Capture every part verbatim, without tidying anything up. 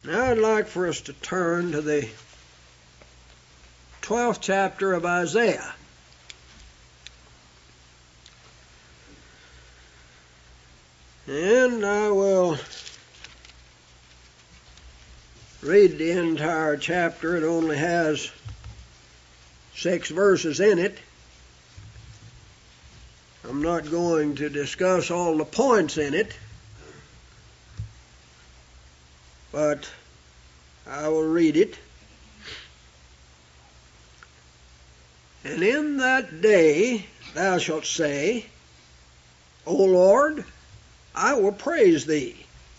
Now I'd like for us to turn to the twelfth chapter of Isaiah. And I will read the entire chapter. It only has six verses in it. I'm not going to discuss all the points in it, but I will read it. And in that day thou shalt say, O Lord, I will praise thee.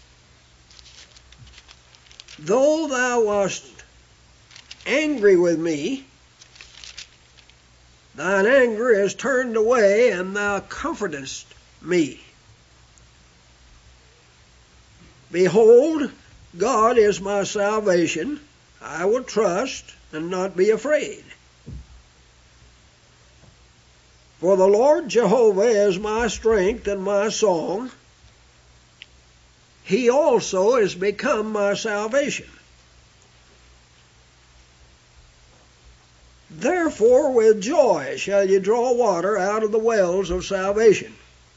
Though thou wast angry with me, thine anger is turned away, and thou comfortest me. Behold, God is my salvation. I will trust and not be afraid. For the Lord Jehovah is my strength and my song. He also is become my salvation. Therefore with joy shall ye draw water out of the wells of salvation.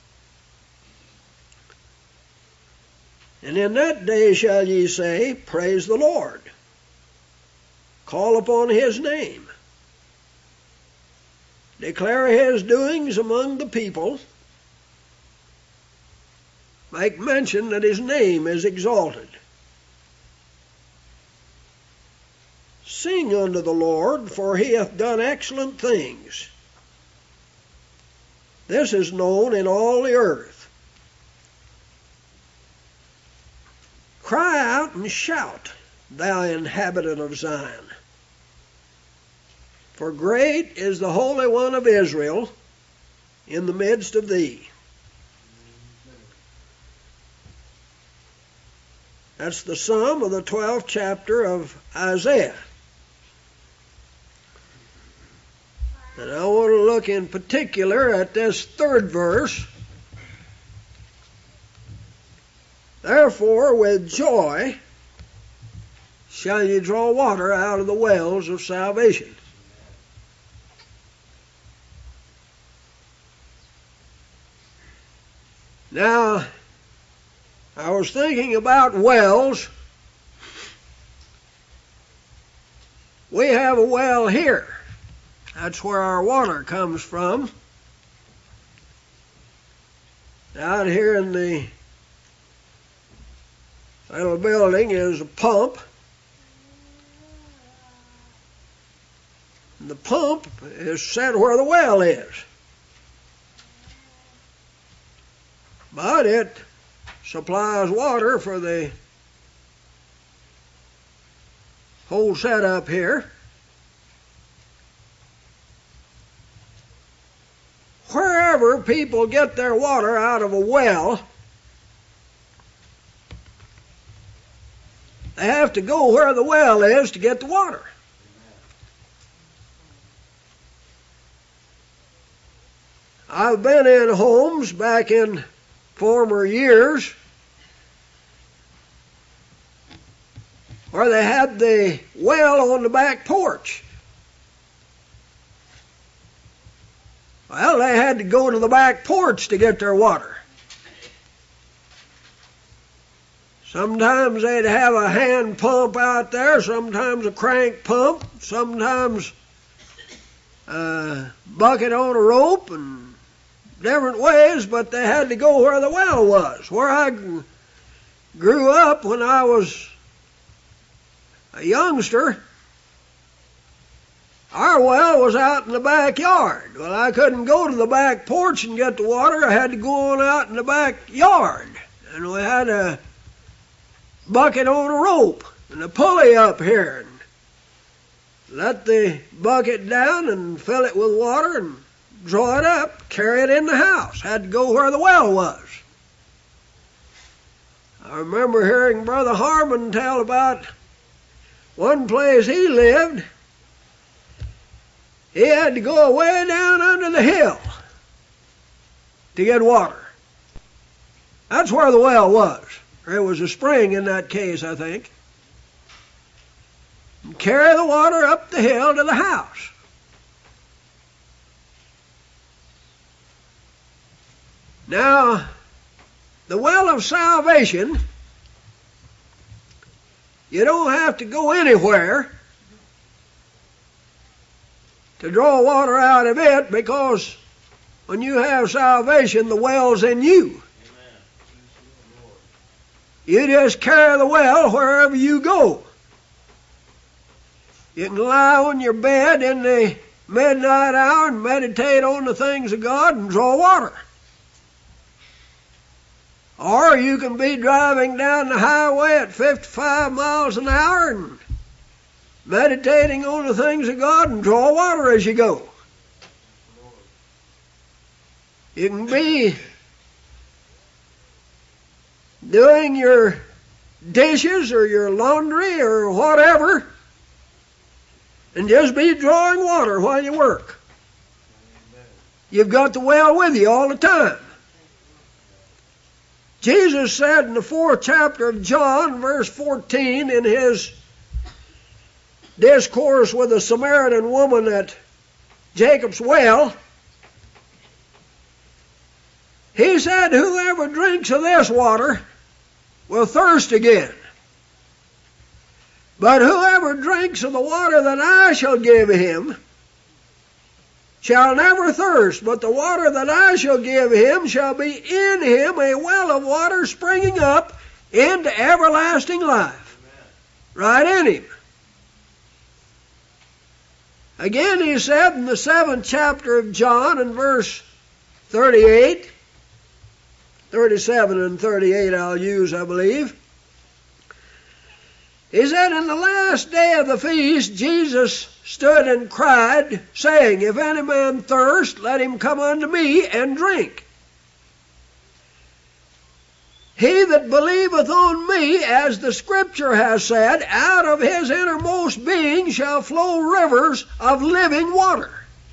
And in that day shall ye say, Praise the Lord. Call upon his name. Declare his doings among the people. Make mention that his name is exalted. Sing unto the Lord, for he hath done excellent things. This is known in all the earth. Cry out and shout, thou inhabitant of Zion. For great is the Holy One of Israel in the midst of thee. That's the sum of the twelfth chapter of Isaiah. And I want to look in particular at this third verse. Therefore, with joy shall ye draw water out of the wells of salvation. Now, I was thinking about wells. We have a well here. That's where our water comes from. Out here in the little building is a pump. And the pump is set where the well is. But it supplies water for the whole setup here. Wherever people get their water out of a well, they have to go where the well is to get the water. I've been in homes back in former years where they had the well on the back porch. Well, they had to go to the back porch to get their water. Sometimes they'd have a hand pump out there, sometimes a crank pump, sometimes a bucket on a rope, and different ways, but they had to go where the well was. Where I grew up when I was a youngster, our well was out in the backyard. Well, I couldn't go to the back porch and get the water. I had to go on out in the backyard. And we had a bucket on a rope and a pulley up here. And let the bucket down and fill it with water and draw it up, carry it in the house. Had to go where the well was. I remember hearing Brother Harmon tell about one place he lived. He had to go way down under the hill to get water. That's where the well was. There was a spring in that case, I think. and carry the water up the hill to the house. Now, the well of salvation, you don't have to go anywhere to draw water out of it, because when you have salvation, the well's in you. You just carry the well wherever you go. You can lie on your bed in the midnight hour and meditate on the things of God and draw water. Or you can be driving down the highway at fifty-five miles an hour and meditating on the things of God and draw water as you go. You can be doing your dishes or your laundry or whatever and just be drawing water while you work. You've got the well with you all the time. Jesus said in the fourth chapter of John, verse fourteen, in his discourse with the Samaritan woman at Jacob's well, he said, "Whoever drinks of this water will thirst again. But whoever drinks of the water that I shall give him shall never thirst, but the water that I shall give him shall be in him a well of water springing up into everlasting life." Right in him. Again he said in the seventh chapter of John in verse thirty-eight, thirty-seven and thirty-eight I'll use, I believe. He said, "In the last day of the feast, Jesus stood and cried, saying, If any man thirst, let him come unto me and drink. He that believeth on me, as the Scripture has said, out of his innermost being shall flow rivers of living water.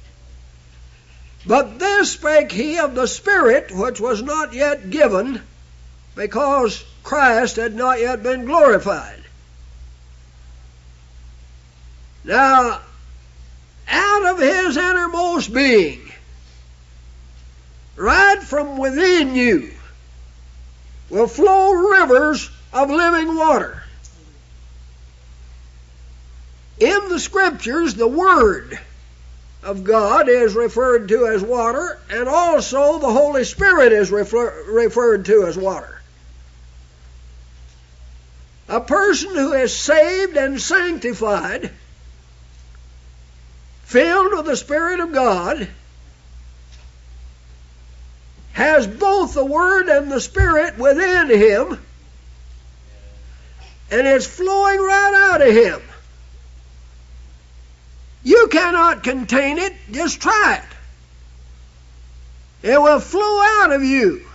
But this spake he of the Spirit, which was not yet given, because Christ had not yet been glorified." Now, out of his innermost being, right from within you, will flow rivers of living water. In the Scriptures, the Word of God is referred to as water, and also the Holy Spirit is refer- referred to as water. A person who is saved and sanctified, filled with the Spirit of God, has both the Word and the Spirit within him, and it's flowing right out of him. You cannot contain it, just try it. It will flow out of you.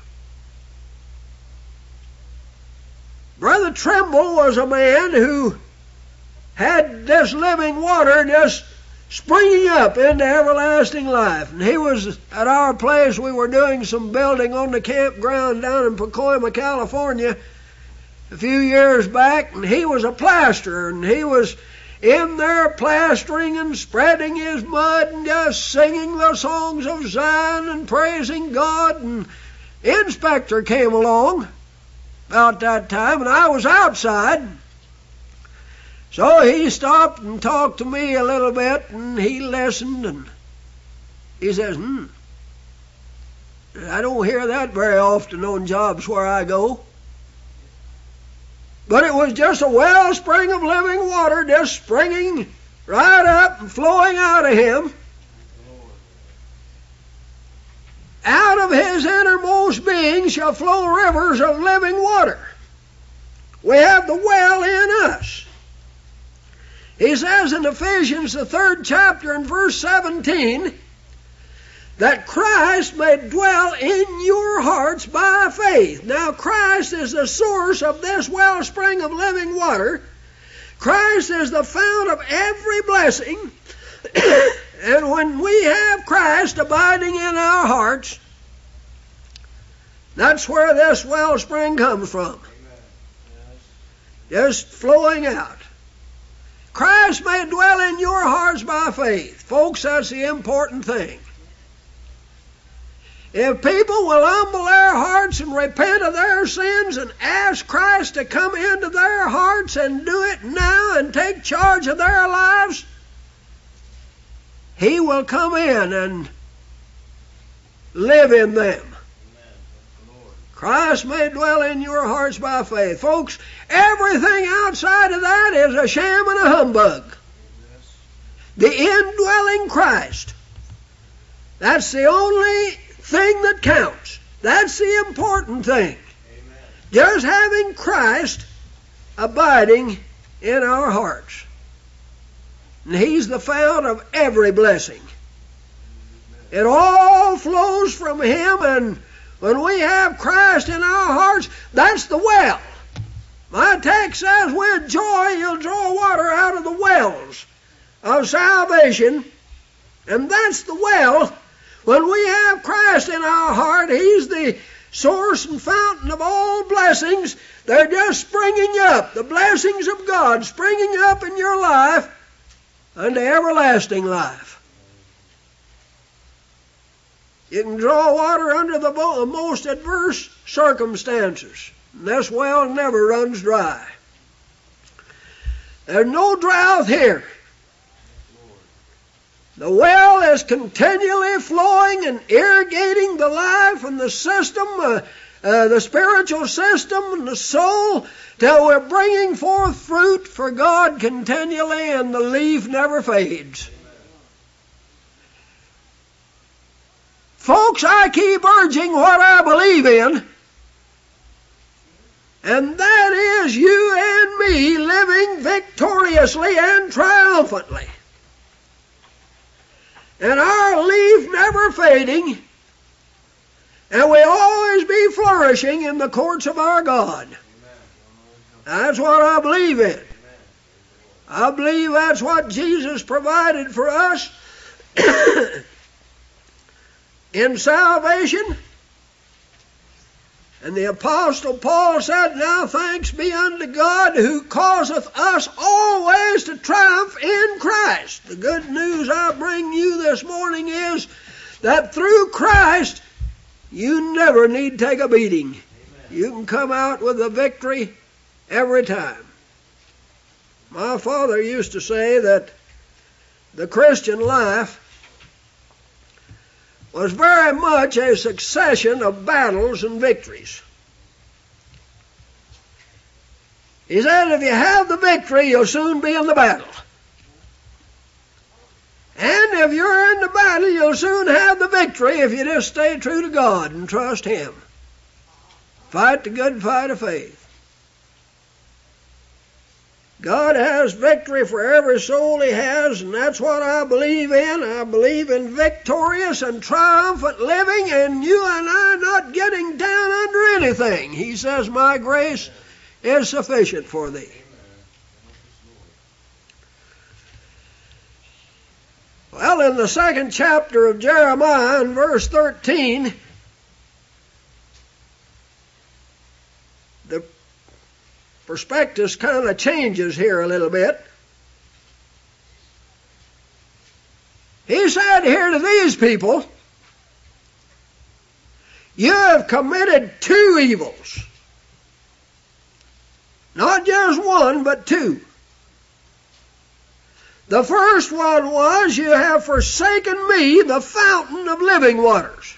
Brother Trimble was a man who had this living water just springing up into everlasting life. And he was at our place. We were doing some building on the campground down in Pacoima, California a few years back, and he was a plasterer, and he was in there plastering and spreading his mud and just singing the songs of Zion and praising God. And the inspector came along about that time, and I was outside. So he stopped and talked to me a little bit, and he listened, and he says, hmm, I don't hear that very often on jobs where I go. But it was just a wellspring of living water just springing right up and flowing out of him. Out of his innermost being shall flow rivers of living water. We have the well in us. He says in Ephesians, the third chapter and verse seventeen, that Christ may dwell in your hearts by faith. Now Christ is the source of this wellspring of living water. Christ is the fount of every blessing. And when we have Christ abiding in our hearts, that's where this wellspring comes from. Just flowing out. Christ may dwell in your hearts by faith. Folks, that's the important thing. If people will humble their hearts and repent of their sins and ask Christ to come into their hearts and do it now and take charge of their lives, He will come in and live in them. Christ may dwell in your hearts by faith. Folks, everything outside of that is a sham and a humbug. The indwelling Christ, that's the only thing that counts. That's the important thing. Amen. Just having Christ abiding in our hearts. And He's the fount of every blessing. It all flows from Him, and when we have Christ in our hearts, that's the well. My text says, with joy you'll draw water out of the wells of salvation, and that's the well. When we have Christ in our heart, He's the source and fountain of all blessings. They're just springing up, the blessings of God springing up in your life unto everlasting life. You can draw water under the most adverse circumstances. And this well never runs dry. There's no drought here. The well is continually flowing and irrigating the life and the system, uh, uh, the spiritual system and the soul, till we're bringing forth fruit for God continually, and the leaf never fades. Folks, I keep urging what I believe in, and that is you and me living victoriously and triumphantly. And our leaf never fading, and we always be flourishing in the courts of our God. That's what I believe in. I believe that's what Jesus provided for us in salvation. And the Apostle Paul said, now thanks be unto God who causeth us always to triumph in Christ. The good news I bring you this morning is that through Christ you never need take a beating. Amen. You can come out with a victory every time. My father used to say that the Christian life was very much a succession of battles and victories. He said, if you have the victory, you'll soon be in the battle. And if you're in the battle, you'll soon have the victory if you just stay true to God and trust Him. Fight the good fight of faith. God has victory for every soul He has, and that's what I believe in. I believe in victorious and triumphant living, and you and I not getting down under anything. He says, my grace is sufficient for thee. Well, in the second chapter of Jeremiah, in verse thirteen, the perspective kind of changes here a little bit. He said here to these people, you have committed two evils. Not just one, but two. The first one was, you have forsaken me, the fountain of living waters.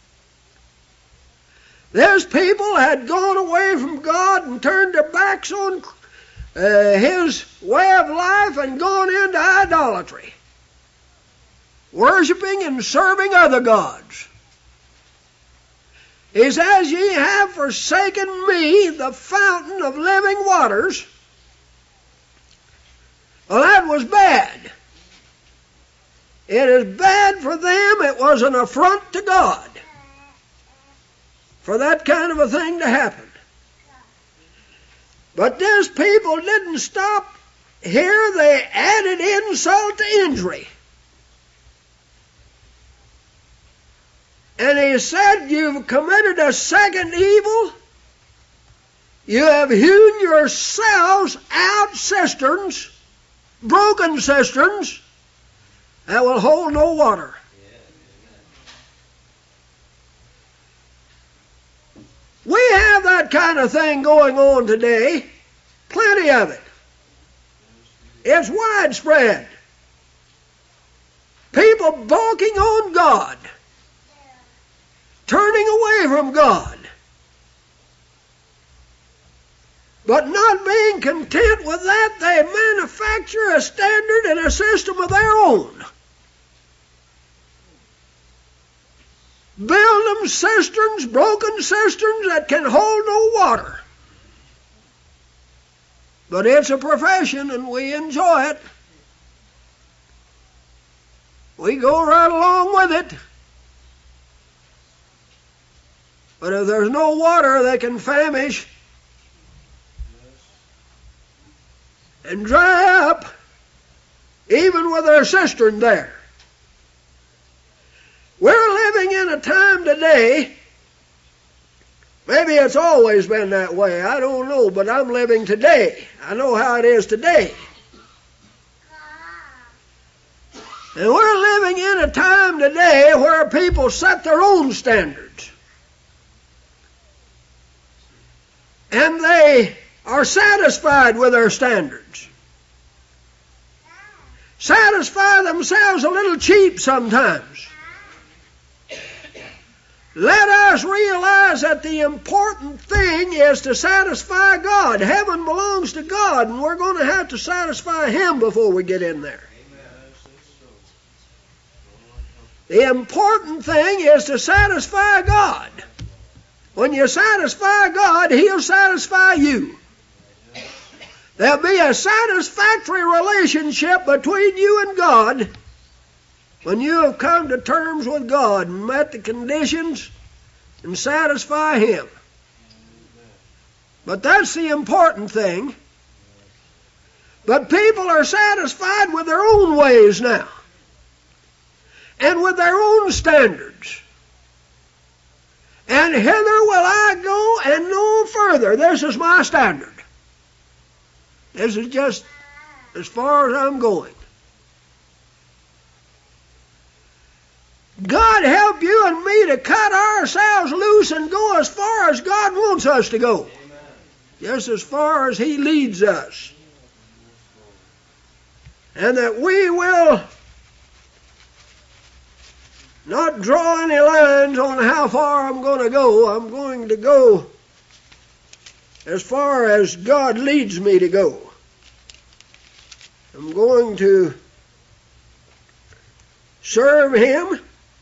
These people had gone away from God and turned their backs on uh, His way of life and gone into idolatry, worshiping and serving other gods. He says, ye have forsaken me, the fountain of living waters. Well, that was bad. It is bad for them. It was an affront to God for that kind of a thing to happen. But these people didn't stop here. They added insult to injury. And He said, you've committed a second evil. You have hewn yourselves out cisterns broken cisterns that will hold no water. We have that kind of thing going on today, plenty of it. It's widespread. People balking on God, turning away from God, but not being content with that, they manufacture a standard and a system of their own. Build them cisterns, broken cisterns that can hold no water. But it's a profession and we enjoy it. We go right along with it. But if there's no water, they can famish and dry up, even with their cistern there. We're living in a time today, maybe it's always been that way, I don't know, but I'm living today. I know how it is today. And we're living in a time today where people set their own standards. And they are satisfied with their standards. Satisfy themselves a little cheap sometimes. Let us realize that the important thing is to satisfy God. Heaven belongs to God, and we're going to have to satisfy Him before we get in there. The important thing is to satisfy God. When you satisfy God, He'll satisfy you. There'll be a satisfactory relationship between you and God when you have come to terms with God and met the conditions and satisfy Him. But that's the important thing. But people are satisfied with their own ways now, and with their own standards. And hither will I go and no further. This is my standard. This is just as far as I'm going. God help you and me to cut ourselves loose and go as far as God wants us to go. Amen. Just as far as He leads us. And that we will not draw any lines on how far I'm going to go. I'm going to go as far as God leads me to go. I'm going to serve Him,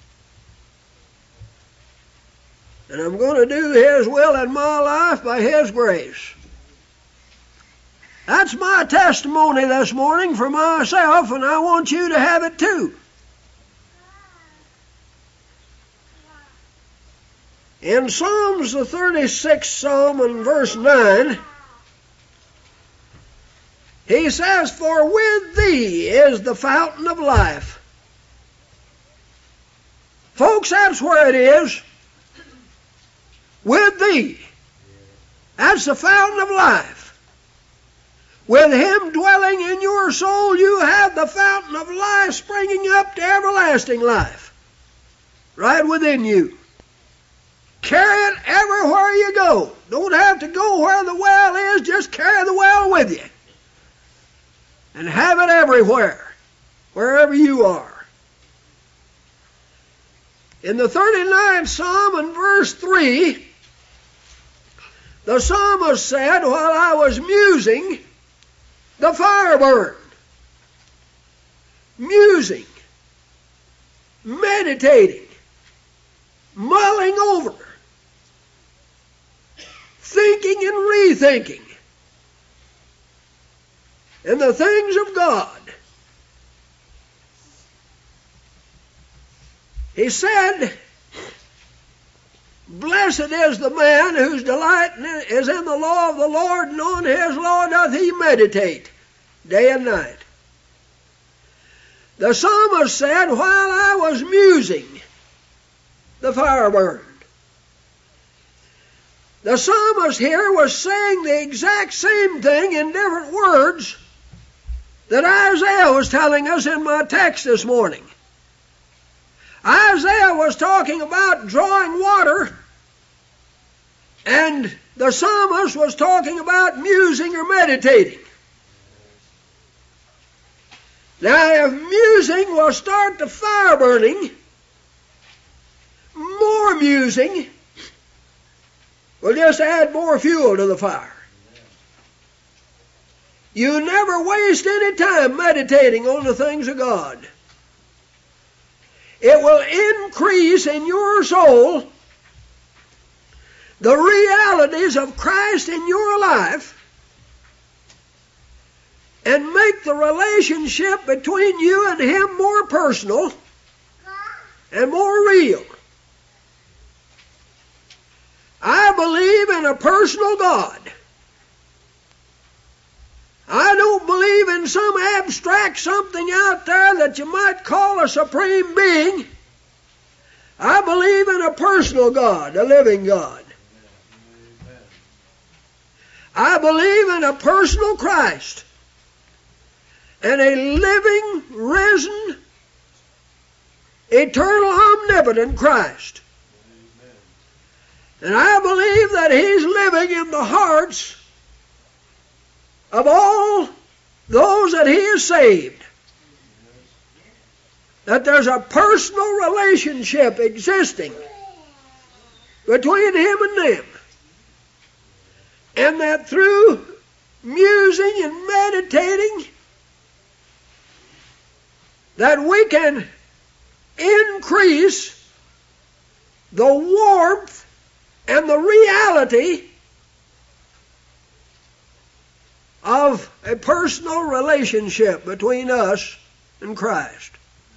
and I'm going to do His will in my life by His grace. That's my testimony this morning for myself, and I want you to have it too. In Psalms, the thirty-sixth Psalm and verse nine, he says, "For with Thee is the fountain of life." Folks, that's where it is. With Thee. That's the fountain of life. With Him dwelling in your soul, you have the fountain of life springing up to everlasting life. Right within you. Carry it everywhere you go. Don't have to go where the well is, just carry the well with you. And have it everywhere, wherever you are. In the thirty-ninth Psalm and verse three, the psalmist said, "While I was musing, the fire burned." Musing, meditating, mulling over, thinking and rethinking in the things of God. He said, "Blessed is the man whose delight is in the law of the Lord, and on His law doth he meditate day and night." The psalmist said, "While I was musing, the fire burned." The psalmist here was saying the exact same thing in different words that Isaiah was telling us in my text this morning. Isaiah was talking about drawing water, and the psalmist was talking about musing or meditating. Now, if musing will start the fire burning, more musing will just add more fuel to the fire. You never waste any time meditating on the things of God. It will increase in your soul the realities of Christ in your life and make the relationship between you and Him more personal and more real. I believe in a personal God. I don't believe in some abstract something out there that you might call a supreme being. I believe in a personal God, a living God. I believe in a personal Christ and a living, risen, eternal, omnipotent Christ. And I believe that He's living in the hearts of all those that He has saved. That there's a personal relationship existing between Him and them. And that through musing and meditating, that we can increase the warmth and the reality of a personal relationship between us and Christ.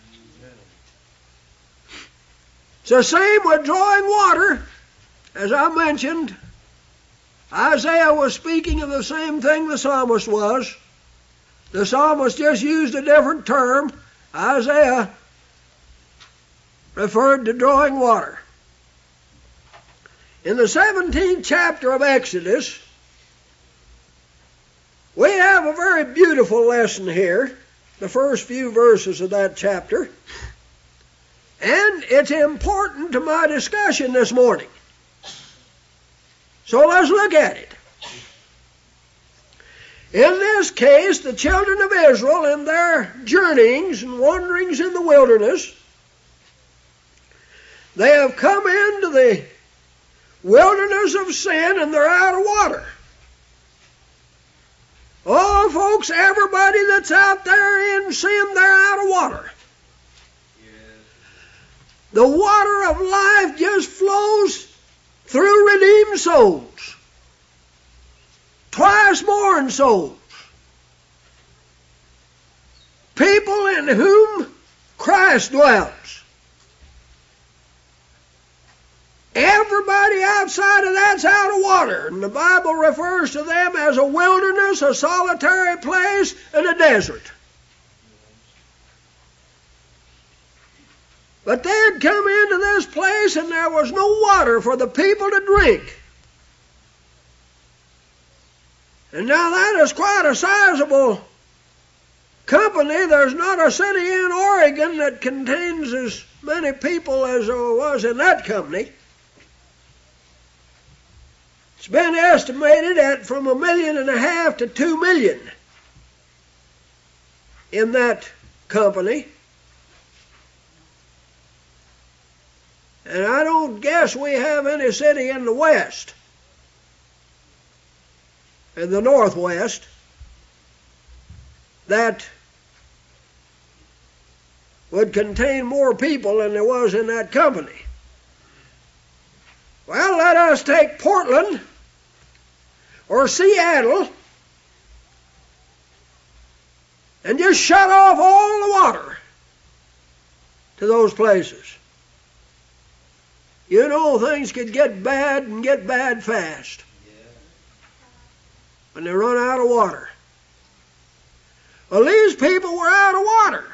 It's the same with drawing water. As I mentioned, Isaiah was speaking of the same thing the psalmist was. The psalmist just used a different term. Isaiah referred to drawing water. In the seventeenth chapter of Exodus, we have a very beautiful lesson here, the first few verses of that chapter, and it's important to my discussion this morning. So let's look at it. In this case, the children of Israel in their journeyings and wanderings in the wilderness, they have come into the wilderness of sin and they're out of water. Oh, folks, everybody that's out there in sin, they're out of water. Yes. The water of life just flows through redeemed souls. Twice born souls. People in whom Christ dwells. Everybody outside of that's out of water, and the Bible refers to them as a wilderness, a solitary place, and a desert. But they had come into this place and there was no water for the people to drink. And now that is quite a sizable company. There's not a city in Oregon that contains as many people as there was in that company. It's been estimated at from a million and a half to two million in that company. And I don't guess we have any city in the West, in the Northwest, that would contain more people than there was in that company. Well, let us take Portland or Seattle and just shut off all the water to those places. You know, things could get bad and get bad fast when they run out of water. Well, these people were out of water.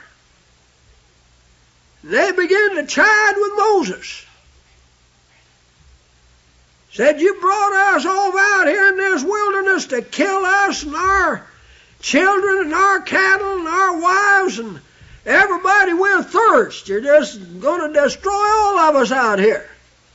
And they began to chide with Moses. Said, you brought us all out here in this wilderness to kill us and our children and our cattle and our wives and everybody with thirst. You're just going to destroy all of us out here.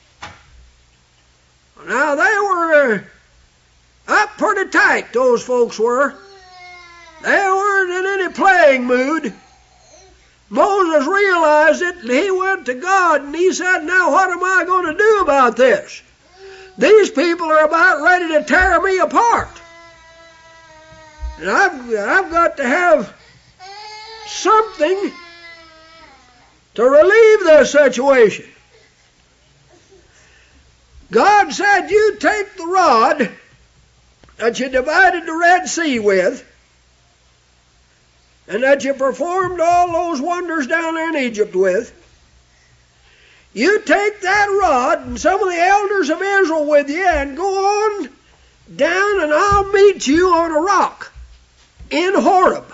Now, they were up pretty tight, those folks were. They weren't in any playing mood. Moses realized it, and he went to God, and he said, now what am I going to do about this? These people are about ready to tear me apart. And I've, I've got to have something to relieve this situation. God said, you take the rod that you divided the Red Sea with, and that you performed all those wonders down there in Egypt with. You take that rod and some of the elders of Israel with you and go on down, and I'll meet you on a rock in Horeb.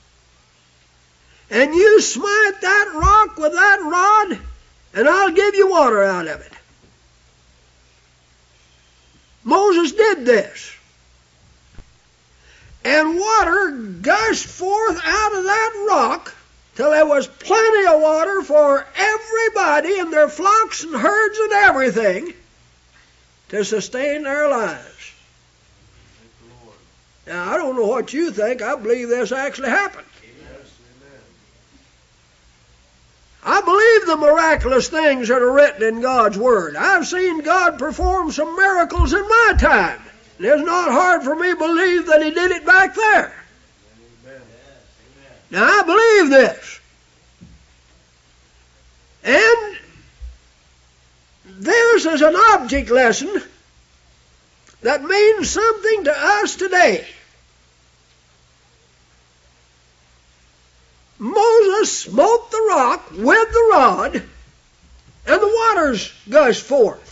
And you smite that rock with that rod, and I'll give you water out of it. Moses did this. And water gushed forth out of that rock till there was plenty of water for everybody and their flocks and herds and everything to sustain their lives. Now, I don't know what you think. I believe this actually happened. I believe the miraculous things that are written in God's Word. I've seen God perform some miracles in my time. And it's not hard for me to believe that He did it back there. Amen. Now, I believe this. And this is an object lesson that means something to us today. Moses smote the rock with the rod, and the waters gushed forth.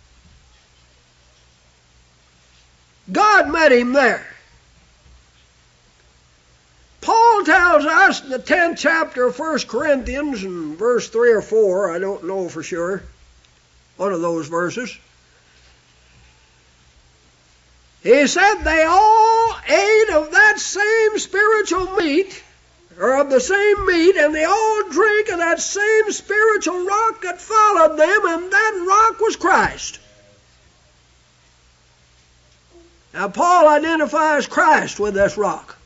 God met him there. Paul tells us in the tenth chapter of First Corinthians, in verse three or four, I don't know for sure, one of those verses, he said they all ate of that same spiritual meat, or of the same meat, and they all drank of that same spiritual rock that followed them, and that rock was Christ. Now, Paul identifies Christ with this rock.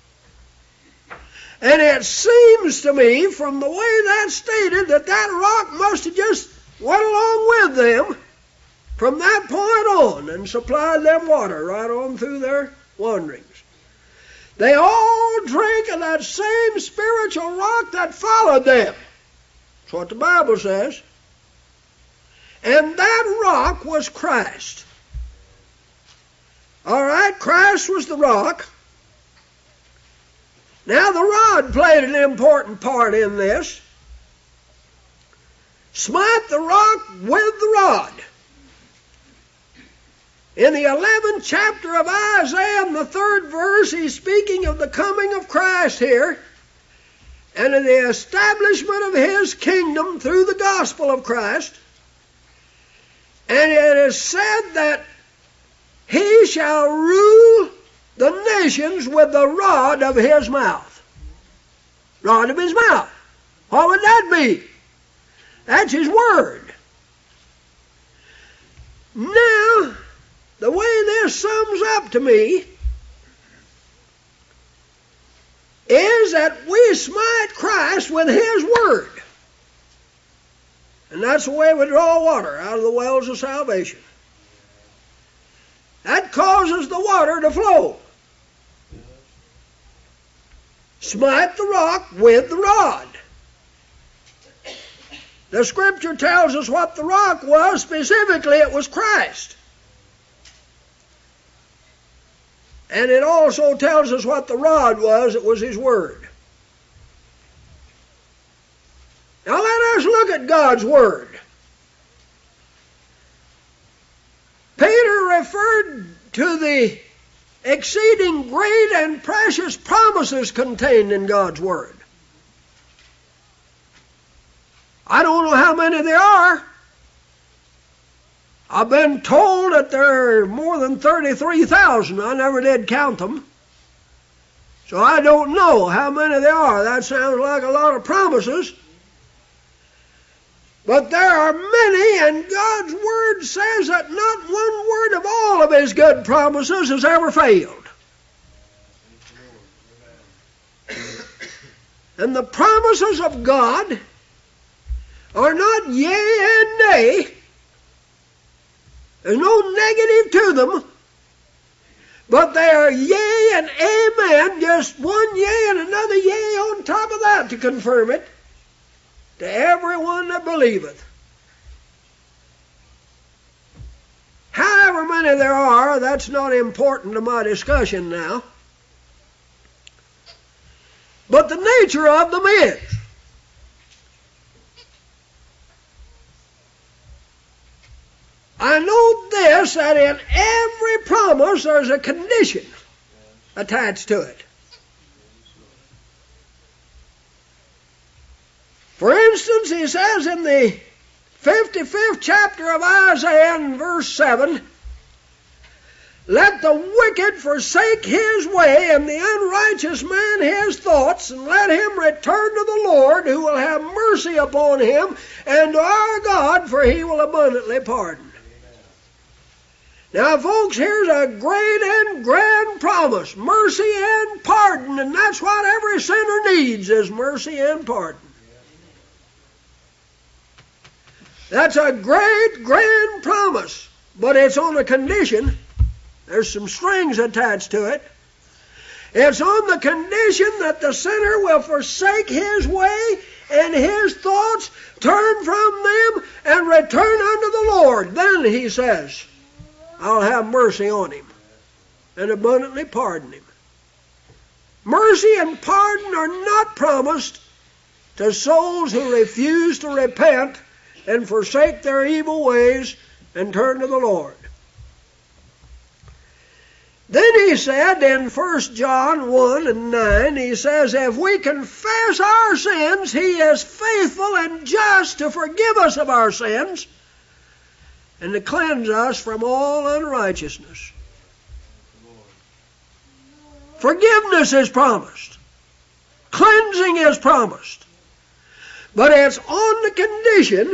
And it seems to me, from the way that's stated, that that rock must have just went along with them from that point on and supplied them water right on through their wanderings. They all drank of that same spiritual rock that followed them. That's what the Bible says. And that rock was Christ. All right, Christ was the rock. Now the rod played an important part in this. Smite the rock with the rod. In the eleventh chapter of Isaiah, in the third verse, he's speaking of the coming of Christ here, and of the establishment of His kingdom through the gospel of Christ. And it is said that He shall rule the nations with the rod of His mouth. Rod of His mouth. What would that be? That's His word. Now, the way this sums up to me is that we smite Christ with His word. And that's the way we draw water out of the wells of salvation. That causes the water to flow. Smite the rock with the rod. The Scripture tells us what the rock was. Specifically, it was Christ. And it also tells us what the rod was. It was His Word. Now let us look at God's Word. Peter referred to the exceeding great and precious promises contained in God's Word. I don't know how many there are. I've been told that there are more than thirty-three thousand. I never did count them. So I don't know how many there are. That sounds like a lot of promises. But there are many, and God's Word says that not one word of all of His good promises has ever failed. And the promises of God are not yea and nay. There's no negative to them. But they are yea and amen, just one yea and another yea on top of that to confirm it, to everyone that believeth. However many there are, that's not important to my discussion now. But the nature of them is. I know this, that in every promise there's a condition attached to it. For instance, he says in the fifty-fifth chapter of Isaiah in verse seven, let the wicked forsake his way, and the unrighteous man his thoughts, and let him return to the Lord, who will have mercy upon him, and to our God, for he will abundantly pardon. Now, folks, here's a great and grand promise, mercy and pardon, and that's what every sinner needs, is mercy and pardon. That's a great, grand promise, but it's on a condition. There's some strings attached to it. It's on the condition that the sinner will forsake his way and his thoughts, turn from them, and return unto the Lord. Then, he says, I'll have mercy on him and abundantly pardon him. Mercy and pardon are not promised to souls who refuse to repent and forsake their evil ways and turn to the Lord. Then he said in First John one and nine, he says, if we confess our sins, he is faithful and just to forgive us of our sins and to cleanse us from all unrighteousness. Forgiveness is promised. Cleansing is promised. But it's on the condition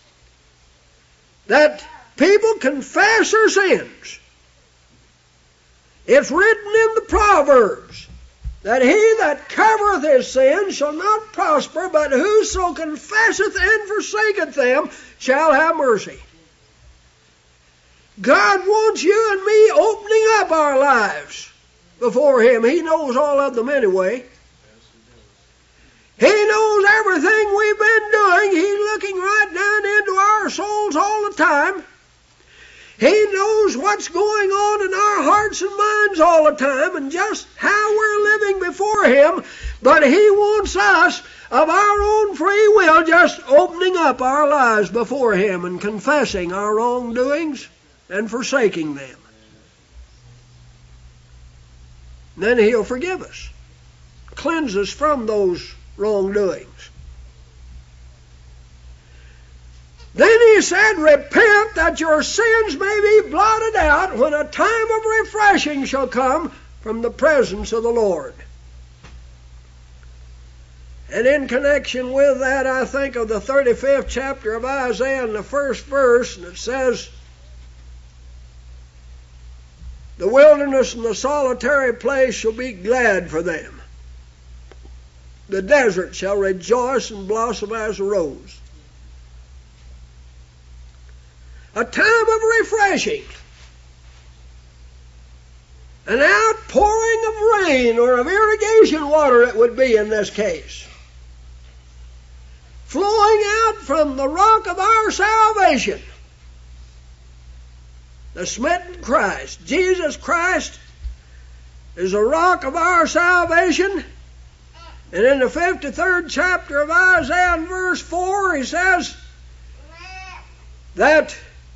that people confess their sins. It's written in the Proverbs that he that covereth his sins shall not prosper, but whoso confesseth and forsaketh them shall have mercy. God wants you and me opening up our lives before Him. He knows all of them anyway. He knows everything we've been doing. He's looking right down into our souls all the time. He knows what's going on in our hearts and minds all the time and just how we're living before Him. But He wants us, of our own free will, just opening up our lives before Him and confessing our wrongdoings and forsaking them. Then He'll forgive us, cleanse us from those wrongdoings. Then He said, repent that your sins may be blotted out when a time of refreshing shall come from the presence of the Lord. And in connection with that, I think of the thirty-fifth chapter of Isaiah in the first verse, and it says, the wilderness and the solitary place shall be glad for them. The desert shall rejoice and blossom as a rose. A time of refreshing. An outpouring of rain or of irrigation water it would be in this case. Flowing out from the rock of our salvation. The smitten Christ. Jesus Christ is the rock of our salvation. And in the fifty-third chapter of Isaiah in verse four, he says that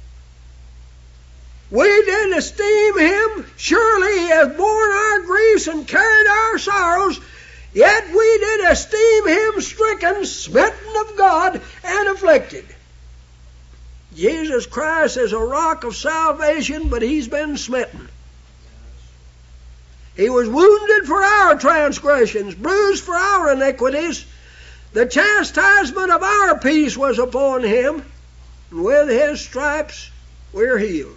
we did esteem Him. Surely He hath borne our griefs and carried our sorrows. Yet we did esteem Him stricken, smitten of God, and afflicted. Jesus Christ is a rock of salvation, but He's been smitten. He was wounded for our transgressions, bruised for our iniquities. The chastisement of our peace was upon him, and with his stripes we're healed.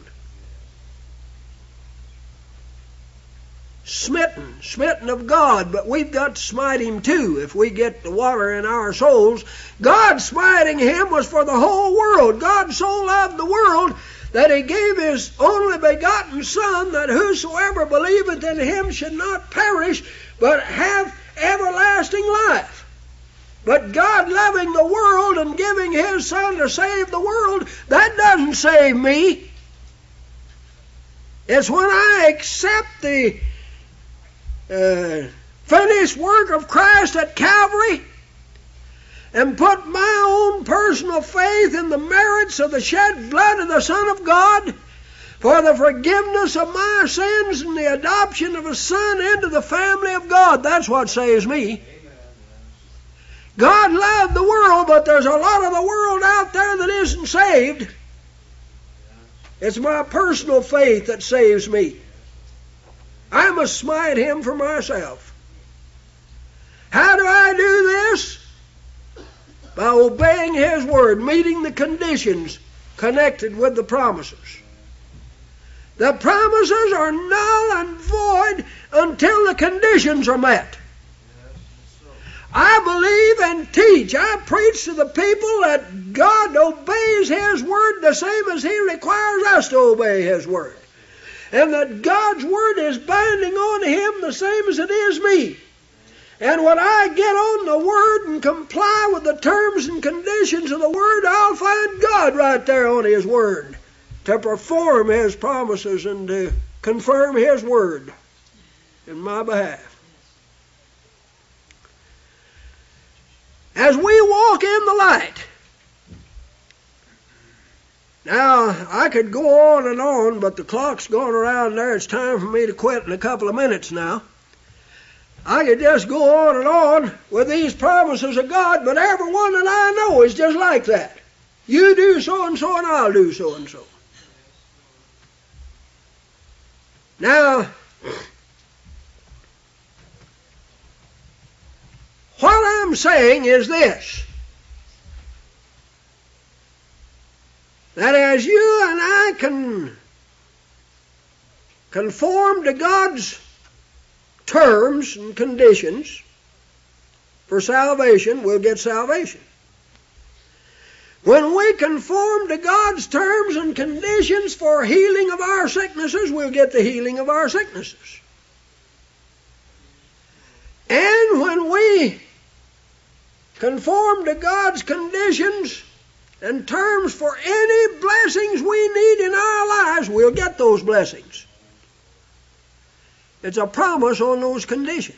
Smitten, smitten of God, but we've got to smite him too if we get the water in our souls. God smiting him was for the whole world. God so loved the world that he gave his only begotten Son, that whosoever believeth in him should not perish, but have everlasting life. But God loving the world and giving his Son to save the world, that doesn't save me. It's when I accept the uh, finished work of Christ at Calvary and put my own personal faith in the merits of the shed blood of the Son of God for the forgiveness of my sins and the adoption of a son into the family of God. That's what saves me. God loved the world, but there's a lot of the world out there that isn't saved. It's my personal faith that saves me. I must smite him for myself. How do I do this? By obeying his word, meeting the conditions connected with the promises. The promises are null and void until the conditions are met. I believe and teach, I preach to the people that God obeys his word the same as he requires us to obey his word. And that God's word is binding on him the same as it is me. And when I get on the word and comply with the terms and conditions of the word, I'll find God right there on his word to perform his promises and to confirm his word in my behalf. As we walk in the light, now I could go on and on, but the clock's going around there. It's time for me to quit in a couple of minutes now. I could just go on and on with these promises of God, but every one that I know is just like that. You do so-and-so and I'll do so-and-so. Now, what I'm saying is this, that as you and I can conform to God's terms and conditions for salvation, we'll get salvation. When we conform to God's terms and conditions for healing of our sicknesses, we'll get the healing of our sicknesses. And when we conform to God's conditions and terms for any blessings we need in our lives, we'll get those blessings. It's a promise on those conditions.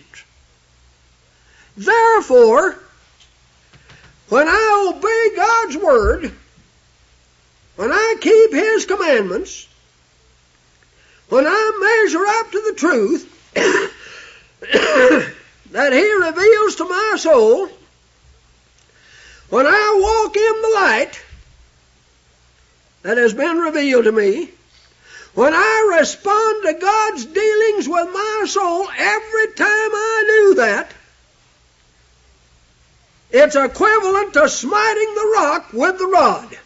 Therefore, when I obey God's word, when I keep his commandments, when I measure up to the truth that he reveals to my soul, when I walk in the light that has been revealed to me, when I respond to God's dealings with my soul, every time I do that, it's equivalent to smiting the rock with the rod.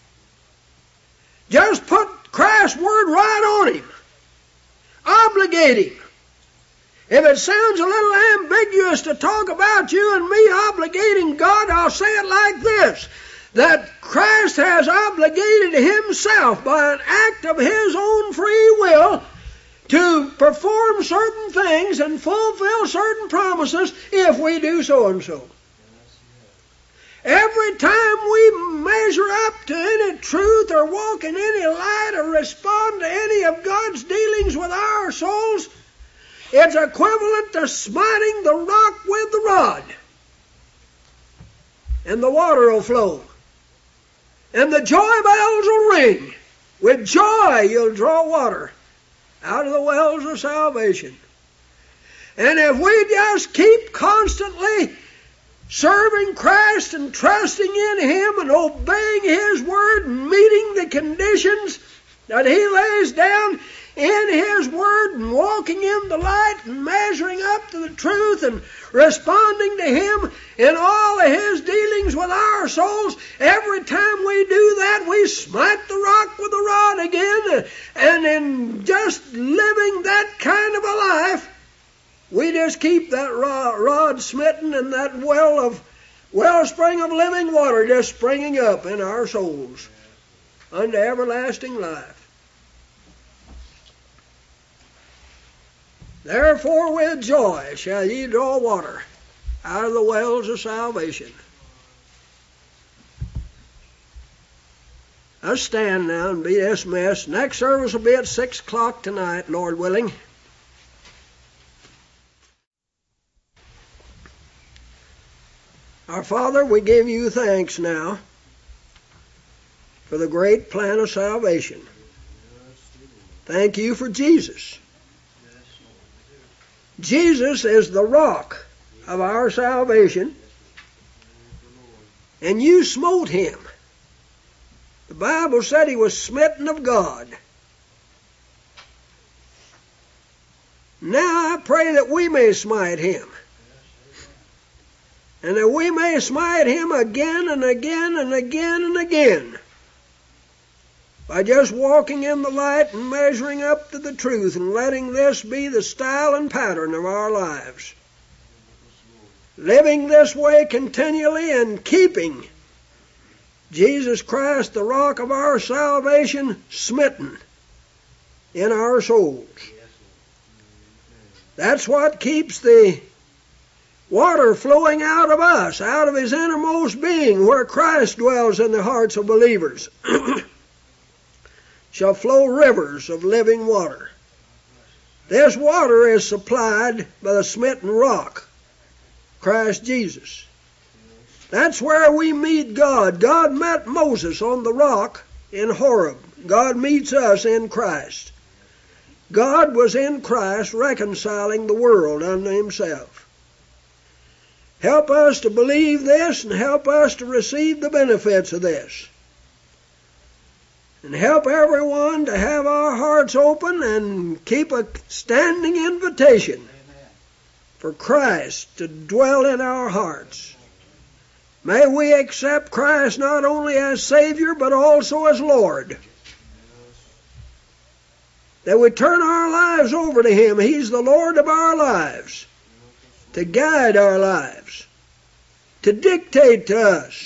Just put Christ's word right on him. Obligate him. If it sounds a little ambiguous to talk about you and me obligating God, I'll say it like this, that Christ has obligated himself by an act of his own free will to perform certain things and fulfill certain promises if we do so and so. Every time we measure up to any truth or walk in any light or respond to any of God's dealings with our souls, it's equivalent to smiting the rock with the rod. And the water will flow. And the joy bells will ring. With joy you'll draw water out of the wells of salvation. And if we just keep constantly serving Christ and trusting in him and obeying his word and meeting the conditions that he lays down, in His Word and walking in the light and measuring up to the truth and responding to Him in all of His dealings with our souls, every time we do that, we smite the rock with a rod again. And in just living that kind of a life, we just keep that rod smitten and that well of wellspring of living water just springing up in our souls unto everlasting life. Therefore with joy shall ye draw water out of the wells of salvation. Let's stand now and be dismissed. Next service will be at six o'clock tonight, Lord willing. Our Father, we give you thanks now for the great plan of salvation. Thank you for Jesus. Jesus is the rock of our salvation, and you smote Him. The Bible said He was smitten of God. Now I pray that we may smite Him, and that we may smite Him again and again and again and again by just walking in the light and measuring up to the truth and letting this be the style and pattern of our lives. Living this way continually and keeping Jesus Christ, the rock of our salvation, smitten in our souls. That's what keeps the water flowing out of us, out of His innermost being, where Christ dwells in the hearts of believers. Shall flow rivers of living water. This water is supplied by the smitten rock, Christ Jesus. That's where we meet God. God met Moses on the rock in Horeb. God meets us in Christ. God was in Christ reconciling the world unto Himself. Help us to believe this and help us to receive the benefits of this. And help everyone to have our hearts open and keep a standing invitation Amen. For Christ to dwell in our hearts. May we accept Christ not only as Savior but also as Lord. That we turn our lives over to Him. He's the Lord of our lives. To guide our lives. To dictate to us.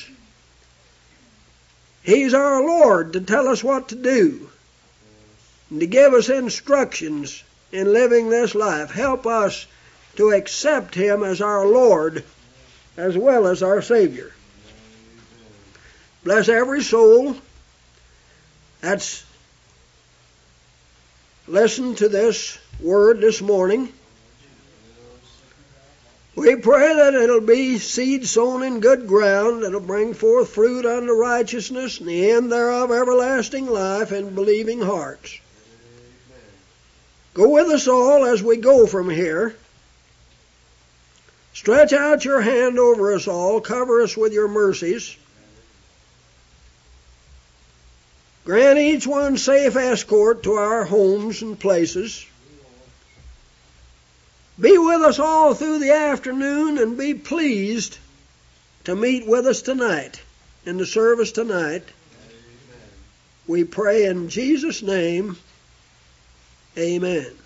He's our Lord to tell us what to do and to give us instructions in living this life. Help us to accept Him as our Lord as well as our Savior. Bless every soul that's listened to this word this morning. We pray that it'll be seed sown in good ground, that'll bring forth fruit unto righteousness, and the end thereof everlasting life in believing hearts. Go with us all as we go from here. Stretch out your hand over us all. Cover us with your mercies. Grant each one safe escort to our homes and places. Be with us all through the afternoon and be pleased to meet with us tonight, in the service tonight. Amen. We pray in Jesus' name, amen.